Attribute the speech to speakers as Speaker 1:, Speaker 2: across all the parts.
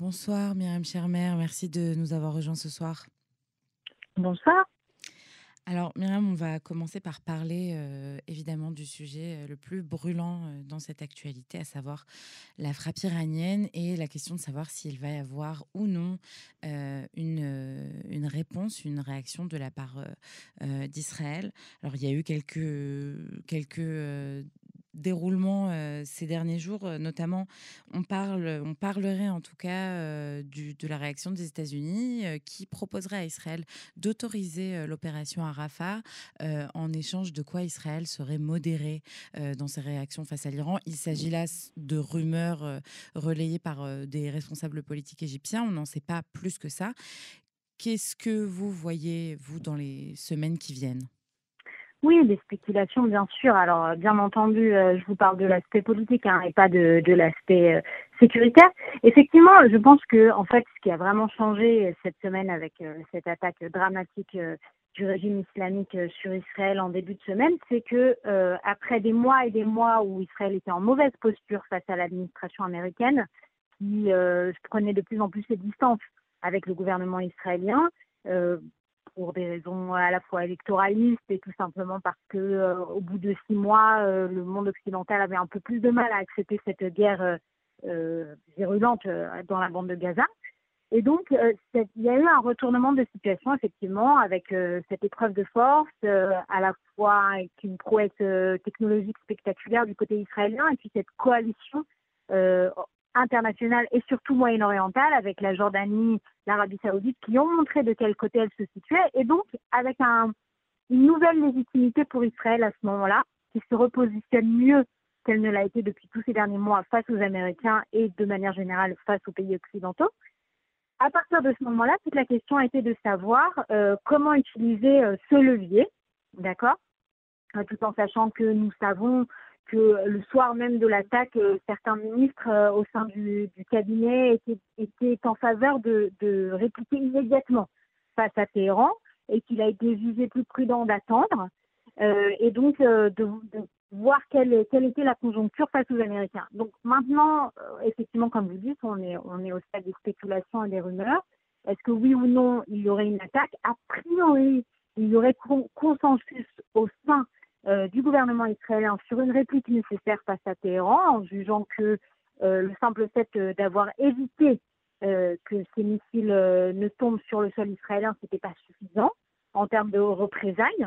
Speaker 1: Bonsoir Myriam Chermer, merci de nous avoir rejoints ce soir.
Speaker 2: Bonsoir.
Speaker 1: Alors Myriam, on va commencer par parler évidemment du sujet le plus brûlant dans cette actualité, à savoir la frappe iranienne et la question de savoir s'il va y avoir ou non une réponse, une réaction de la part d'Israël. Alors il y a eu quelques déroulements ces derniers jours, notamment on parlerait en tout cas de la réaction des États-Unis qui proposerait à Israël d'autoriser l'opération à Rafah, en échange de quoi Israël serait modéré dans ses réactions face à l'Iran. Il s'agit là de rumeurs relayées par des responsables politiques égyptiens. On n'en sait pas plus que ça. Qu'est-ce que vous voyez, vous, dans les semaines qui viennent?
Speaker 2: Oui, des spéculations, bien sûr. Alors, bien entendu, je vous parle de l'aspect politique et pas de l'aspect sécuritaire. Effectivement, je pense que, en fait, ce qui a vraiment changé cette semaine avec cette attaque dramatique du régime islamique sur Israël en début de semaine, c'est que après des mois et des mois où Israël était en mauvaise posture face à l'administration américaine, qui prenait de plus en plus ses distances avec le gouvernement israélien, euh, pour des raisons à la fois électoralistes et tout simplement parce que au bout de 6 mois, le monde occidental avait un peu plus de mal à accepter cette guerre virulente dans la bande de Gaza. Et donc, il y a eu un retournement de situation, effectivement, avec cette épreuve de force, à la fois avec une prouesse technologique spectaculaire du côté israélien, et puis cette coalition euh, internationale et surtout moyen-orientale avec la Jordanie, l'Arabie saoudite, qui ont montré de quel côté elle se situait, et donc avec une nouvelle légitimité pour Israël à ce moment-là, qui se repositionne mieux qu'elle ne l'a été depuis tous ces derniers mois face aux Américains et de manière générale face aux pays occidentaux. À partir de ce moment-là, toute la question a été de savoir comment utiliser ce levier, d'accord, tout en sachant que nous savons que le soir même de l'attaque, certains ministres au sein du cabinet étaient en faveur de répliquer immédiatement face à Téhéran et qu'il a été jugé plus prudent d'attendre et donc de voir quelle était la conjoncture face aux Américains. Donc maintenant, effectivement, comme vous dites, on est au stade des spéculations et des rumeurs. Est-ce que oui ou non, il y aurait une attaque? A priori, il y aurait consensus au sein du gouvernement israélien sur une réplique nécessaire face à Téhéran, en jugeant que le simple fait d'avoir évité que ces missiles ne tombent sur le sol israélien, ce n'était pas suffisant en termes de représailles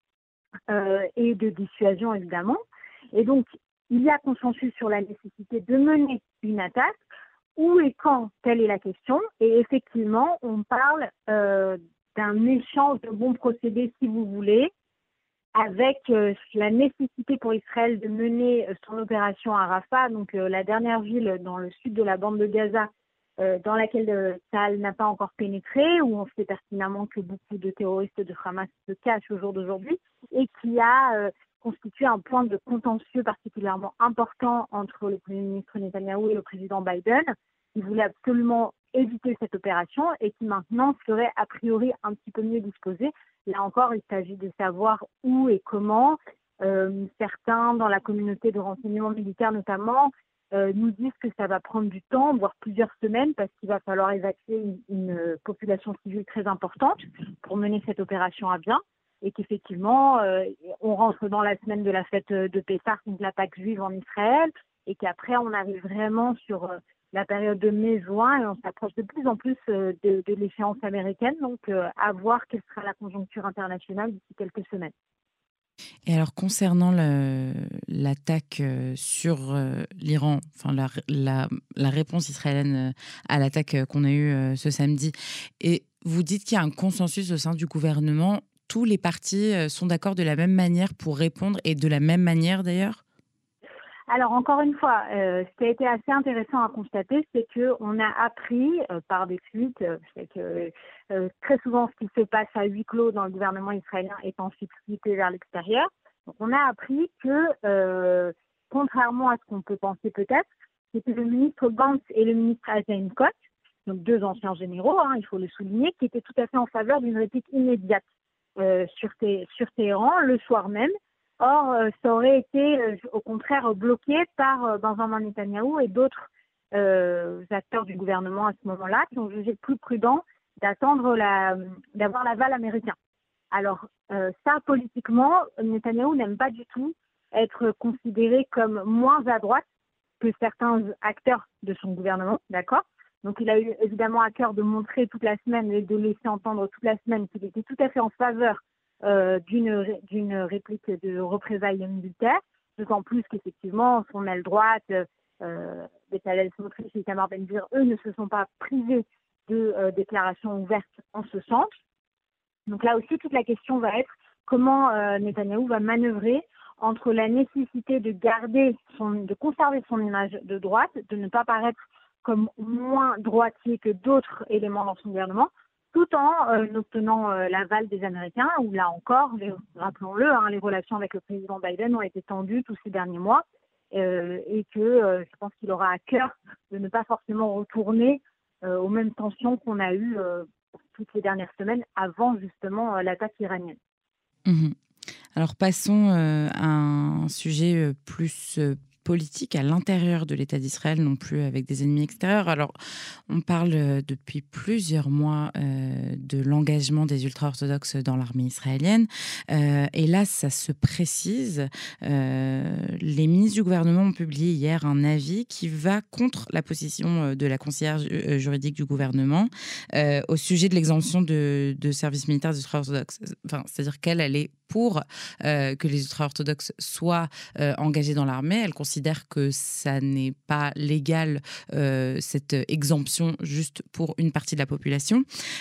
Speaker 2: et de dissuasion, évidemment. Et donc, il y a consensus sur la nécessité de mener une attaque. Où et quand, telle est la question. Et effectivement, on parle d'un échange de bons procédés, si vous voulez, avec la nécessité pour Israël de mener son opération à Rafah, donc la dernière ville dans le sud de la bande de Gaza, dans laquelle Tsahal n'a pas encore pénétré, où on sait pertinemment que beaucoup de terroristes de Hamas se cachent au jour d'aujourd'hui, et qui a constitué un point de contentieux particulièrement important entre le Premier ministre Netanyahou et le président Biden. Il voulait absolument éviter cette opération et qui maintenant serait a priori un petit peu mieux disposé. Là encore, il s'agit de savoir où et comment. Certains dans la communauté de renseignement militaire notamment nous disent que ça va prendre du temps, voire plusieurs semaines, parce qu'il va falloir évacuer une population civile très importante pour mener cette opération à bien. Et qu'effectivement, on rentre dans la semaine de la fête de Pessah, donc la Pâque juive en Israël, et qu'après, on arrive vraiment sur la période de mai-juin, et on s'approche de plus en plus de l'échéance américaine, donc à voir quelle sera la conjoncture internationale d'ici quelques semaines.
Speaker 1: Et alors, concernant l'attaque sur l'Iran, enfin la réponse israélienne à l'attaque qu'on a eue ce samedi, et vous dites qu'il y a un consensus au sein du gouvernement, tous les partis sont d'accord de la même manière pour répondre, et de la même manière d'ailleurs?
Speaker 2: Alors, encore une fois, ce qui a été assez intéressant à constater, c'est qu'on a appris par des fuites, c'est que très souvent ce qui se passe à huis clos dans le gouvernement israélien est ensuite fuité vers l'extérieur. Donc, on a appris que, contrairement à ce qu'on peut penser peut-être, c'était le ministre Gantz et le ministre Hazen Kott, donc deux anciens généraux, hein, il faut le souligner, qui étaient tout à fait en faveur d'une réplique immédiate sur Téhéran le soir même. Or, ça aurait été au contraire bloqué par Benjamin Netanyahou et d'autres acteurs du gouvernement à ce moment-là qui ont jugé plus prudent d'avoir l'aval américain. Alors, ça, politiquement, Netanyahou n'aime pas du tout être considéré comme moins à droite que certains acteurs de son gouvernement, d'accord? Donc, il a eu évidemment à cœur de montrer toute la semaine et de laisser entendre toute la semaine qu'il était tout à fait en faveur d'une réplique de représailles militaires, d'autant plus qu'effectivement, son aile droite, Bezalel Smotrich et Itamar Ben-Gvir, eux, ne se sont pas privés de déclarations ouvertes en ce sens. Donc là aussi, toute la question va être comment Netanyahou va manœuvrer entre la nécessité de conserver son image de droite, de ne pas paraître comme moins droitier que d'autres éléments dans son gouvernement, tout en obtenant l'aval des Américains, où là encore, rappelons-le, les relations avec le président Biden ont été tendues tous ces derniers mois, et que je pense qu'il aura à cœur de ne pas forcément retourner aux mêmes tensions qu'on a eues toutes ces dernières semaines avant justement l'attaque iranienne.
Speaker 1: Mmh. Alors passons à un sujet plus politique à l'intérieur de l'État d'Israël, non plus avec des ennemis extérieurs. Alors, on parle depuis plusieurs mois de l'engagement des ultra-orthodoxes dans l'armée israélienne. Et là, ça se précise. Les ministres du gouvernement ont publié hier un avis qui va contre la position de la conseillère juridique du gouvernement au sujet de l'exemption de service militaire des ultra-orthodoxes. Enfin, c'est-à-dire qu'elle est pour que les ultra-orthodoxes soient engagés dans l'armée. Elle considère que ça n'est pas légal, cette exemption, juste pour une partie de la population.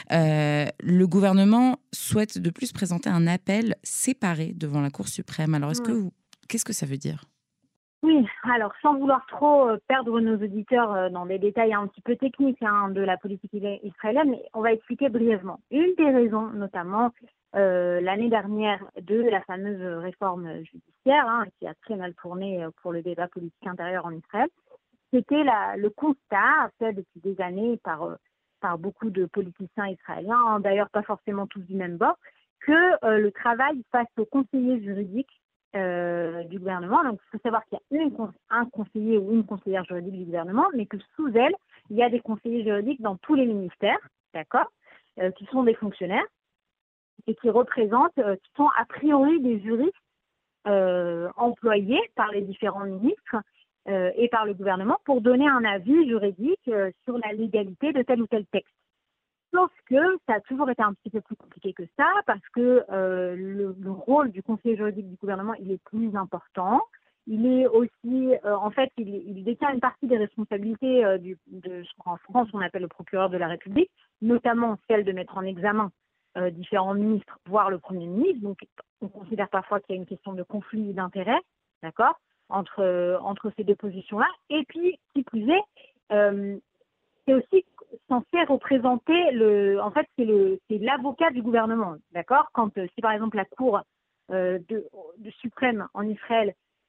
Speaker 1: Le gouvernement souhaite de plus présenter un appel séparé devant la Cour suprême. Alors, qu'est-ce que ça veut dire ?
Speaker 2: Oui, alors sans vouloir trop perdre nos auditeurs dans des détails un petit peu techniques de la politique israélienne, on va expliquer brièvement. Une des raisons, notamment l'année dernière, de la fameuse réforme judiciaire, qui a très mal tourné pour le débat politique intérieur en Israël, c'était le constat fait depuis des années par beaucoup de politiciens israéliens, d'ailleurs pas forcément tous du même bord, que le travail face aux conseillers juridiques du gouvernement. Donc, il faut savoir qu'il y a un conseiller ou une conseillère juridique du gouvernement, mais que sous elle, il y a des conseillers juridiques dans tous les ministères, d'accord, qui sont des fonctionnaires et qui représentent, qui sont a priori des juristes employés par les différents ministres et par le gouvernement pour donner un avis juridique sur la légalité de tel ou tel texte. Sauf que ça a toujours été un petit peu plus compliqué que ça parce que le rôle du conseiller juridique du gouvernement, il est plus important. Il est aussi, en fait, il détient une partie des responsabilités de ce qu'en France on appelle le procureur de la République, notamment celle de mettre en examen différents ministres, voire le Premier ministre. Donc, on considère parfois qu'il y a une question de conflit d'intérêts, d'accord, entre ces deux positions-là. Et puis, qui plus est, c'est aussi censé représenter en fait, c'est l'avocat du gouvernement, d'accord. Quand si par exemple la Cour de suprême en Israël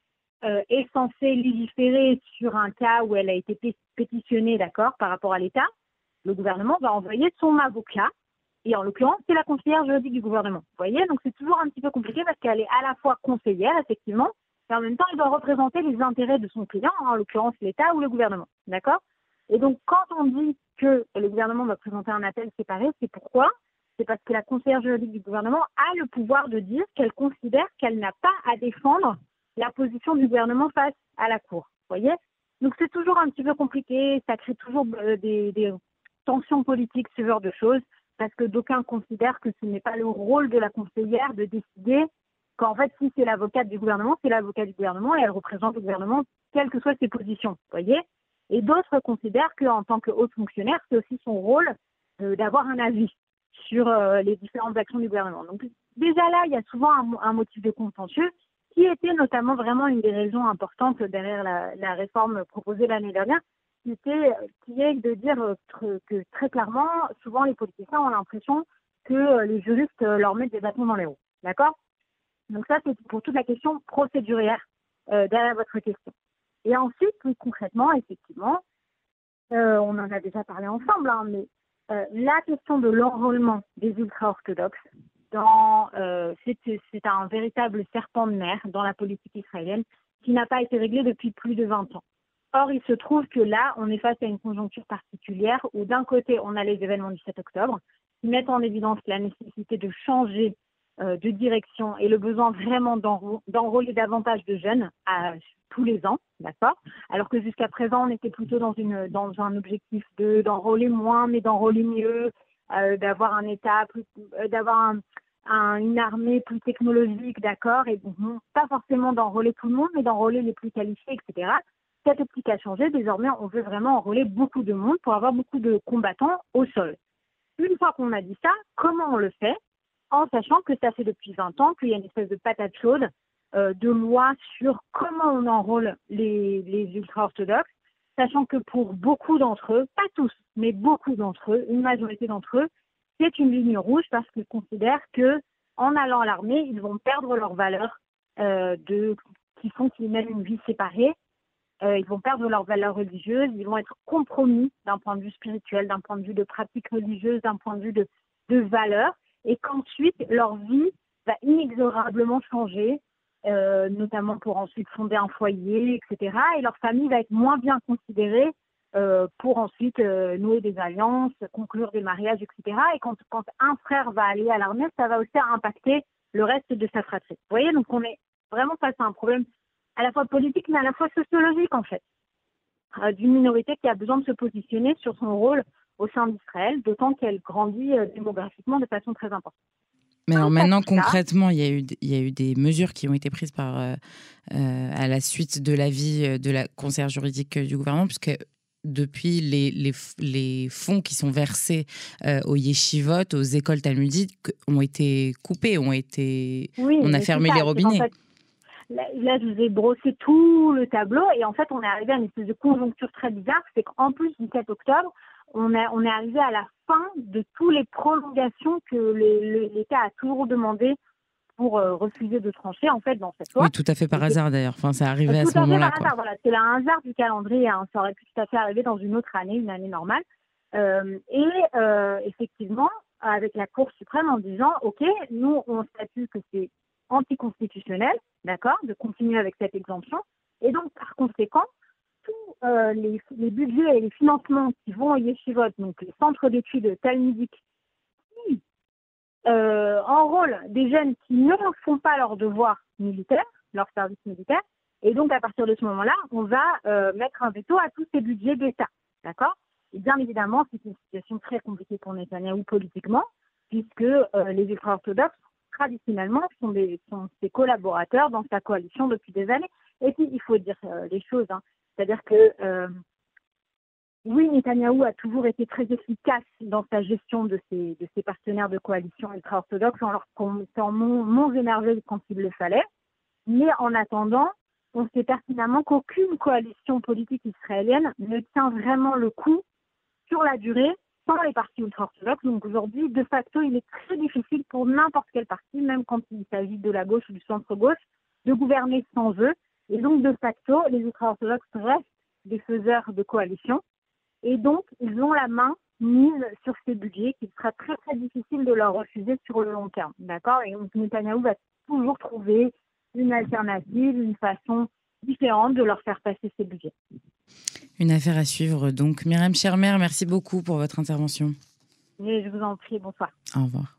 Speaker 2: est censée légiférer sur un cas où elle a été pétitionnée, d'accord, par rapport à l'État, le gouvernement va envoyer son avocat. Et en l'occurrence, c'est la conseillère juridique du gouvernement. Vous voyez, donc c'est toujours un petit peu compliqué parce qu'elle est à la fois conseillère, effectivement, et en même temps, elle doit représenter les intérêts de son client, en l'occurrence l'État ou le gouvernement. D'accord ? Et donc, quand on dit que le gouvernement va présenter un appel séparé, c'est pourquoi ? C'est parce que la conseillère juridique du gouvernement a le pouvoir de dire qu'elle considère qu'elle n'a pas à défendre la position du gouvernement face à la Cour. Vous voyez ? Donc, c'est toujours un petit peu compliqué, ça crée toujours des tensions politiques, ce genre de choses, parce que d'aucuns considèrent que ce n'est pas le rôle de la conseillère de décider qu'en fait, si c'est l'avocate du gouvernement, c'est l'avocat du gouvernement et elle représente le gouvernement, quelles que soient ses positions. Vous voyez ? Et d'autres considèrent qu'en tant que haute fonctionnaire, c'est aussi son rôle d'avoir un avis sur les différentes actions du gouvernement. Donc déjà là, il y a souvent un motif de contentieux qui était notamment vraiment une des raisons importantes derrière la réforme proposée l'année dernière, qui est de dire que très clairement, souvent les politiciens ont l'impression que les juristes leur mettent des bâtons dans les roues. D'accord ? Donc ça, c'est pour toute la question procédurière derrière votre question. Et ensuite, plus concrètement, effectivement, on en a déjà parlé ensemble, mais la question de l'enrôlement des ultra-orthodoxes, c'est un véritable serpent de mer dans la politique israélienne qui n'a pas été réglé depuis plus de 20 ans. Or, il se trouve que là, on est face à une conjoncture particulière où d'un côté, on a les événements du 7 octobre qui mettent en évidence la nécessité de changer de direction et le besoin vraiment d'enrôler davantage de jeunes tous les ans, d'accord. Alors que jusqu'à présent, on était plutôt dans un objectif d'enrôler moins, mais d'enrôler mieux, d'avoir un État, d'avoir une armée plus technologique, d'accord, et donc pas forcément d'enrôler tout le monde, mais d'enrôler les plus qualifiés, etc. Cette optique a changé. Désormais, on veut vraiment enrôler beaucoup de monde pour avoir beaucoup de combattants au sol. Une fois qu'on a dit ça, comment on le fait? En sachant que ça fait depuis 20 ans qu'il y a une espèce de patate chaude de loi sur comment on enrôle les ultra-orthodoxes, sachant que pour beaucoup d'entre eux, pas tous, mais beaucoup d'entre eux, une majorité d'entre eux, c'est une ligne rouge parce qu'ils considèrent que en allant à l'armée, ils vont perdre leurs valeurs qui font qu'ils mènent une vie séparée. Ils vont perdre leurs valeurs religieuses, ils vont être compromis d'un point de vue spirituel, d'un point de vue de pratique religieuse, d'un point de vue de valeurs, et qu'ensuite leur vie va inexorablement changer, notamment pour ensuite fonder un foyer, etc. Et leur famille va être moins bien considérée pour ensuite nouer des alliances, conclure des mariages, etc. Et quand un frère va aller à l'armée, ça va aussi impacter le reste de sa fratrie. Vous voyez, donc on est vraiment face à un problème à la fois politique, mais à la fois sociologique, en fait, d'une minorité qui a besoin de se positionner sur son rôle au sein d'Israël, d'autant qu'elle grandit démographiquement de façon très importante.
Speaker 1: Mais alors maintenant, concrètement, il y a eu des mesures qui ont été prises à la suite de l'avis de la conseillère juridique du gouvernement, puisque depuis les fonds qui sont versés aux yeshivot, aux écoles talmudiques, ont été coupés, on a fermé les robinets.
Speaker 2: Là, je vous ai brossé tout le tableau et en fait, on est arrivé à une espèce de conjoncture très bizarre. C'est qu'en plus du 7 octobre, on est arrivé à la fin de toutes les prolongations que l'État a toujours demandé pour refuser de trancher, en fait, dans cette loi.
Speaker 1: Oui, tout à fait par hasard d'ailleurs. Enfin, ça arrivait à ce moment-là.
Speaker 2: Tout à fait par hasard, voilà. C'est le hasard du calendrier. Hein. Ça aurait pu tout à fait arriver dans une autre année, une année normale. Effectivement, avec la Cour suprême en disant, OK, nous, on statue que c'est anticonstitutionnel, d'accord, de continuer avec cette exemption. Et donc, par conséquent, tous les budgets et les financements qui vont au yeshivot, donc les centres d'études talmudiques, qui enrôlent des jeunes qui ne font pas leur devoir militaire, leur service militaire, et donc à partir de ce moment-là, on va mettre un veto à tous ces budgets d'État, d'accord. Et bien évidemment, c'est une situation très compliquée pour Netanyahou politiquement, puisque les ultra-orthodoxes traditionnellement, sont ses collaborateurs dans sa coalition depuis des années. Et puis, il faut dire les choses. Hein. C'est-à-dire que, oui, Netanyahou a toujours été très efficace dans sa gestion de ses partenaires de coalition ultra-orthodoxes en leur promettant monts et merveilles quand il le fallait. Mais en attendant, on sait pertinemment qu'aucune coalition politique israélienne ne tient vraiment le coup sur la durée sans les partis ultra-orthodoxes. Donc aujourd'hui, de facto, il est très difficile pour n'importe quel parti, même quand il s'agit de la gauche ou du centre-gauche, de gouverner sans eux. Et donc, de facto, les ultra-orthodoxes restent des faiseurs de coalition. Et donc, ils ont la main mise sur ces budgets qu'il sera très, très difficile de leur refuser sur le long terme. D'accord. Et donc, Netanyahou va toujours trouver une alternative, une façon différente de leur faire passer ces budgets.
Speaker 1: Une affaire à suivre donc. Myriam Schermer, merci beaucoup pour votre intervention.
Speaker 2: Et je vous en prie, bonsoir.
Speaker 1: Au revoir.